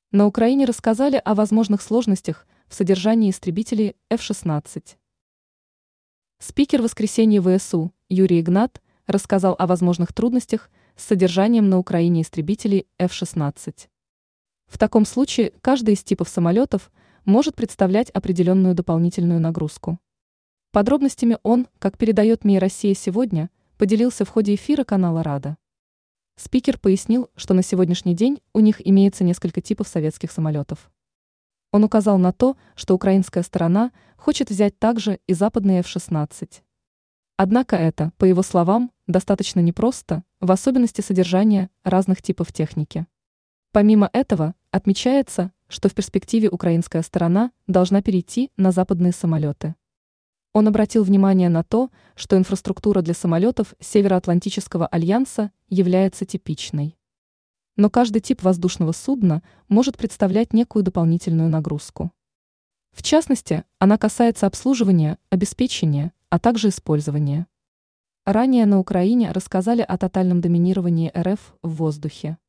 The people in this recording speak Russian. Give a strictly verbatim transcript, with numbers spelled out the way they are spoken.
На Украине рассказали о возможных сложностях в содержании истребителей эф шестнадцать. Спикер воскресенья ВСУ Юрий Игнат рассказал о возможных трудностях с содержанием на Украине истребителей эф шестнадцать. В таком случае каждый из типов самолетов может представлять определенную дополнительную нагрузку. Подробностями он, как передает МИ «Россия сегодня», поделился в ходе эфира канала «Рада». Спикер пояснил, что на сегодняшний день у них имеется несколько типов советских самолетов. Он указал на то, что украинская сторона хочет взять также и западные эф шестнадцать. Однако это, по его словам, достаточно непросто, в особенности содержания разных типов техники. Помимо этого, отмечается, что в перспективе украинская сторона должна перейти на западные самолеты. Он обратил внимание на то, что инфраструктура для самолетов Североатлантического альянса является типичной. Но каждый тип воздушного судна может представлять некую дополнительную нагрузку. В частности, она касается обслуживания, обеспечения, а также использования. Ранее на Украине рассказали о тотальном доминировании эр эф в воздухе.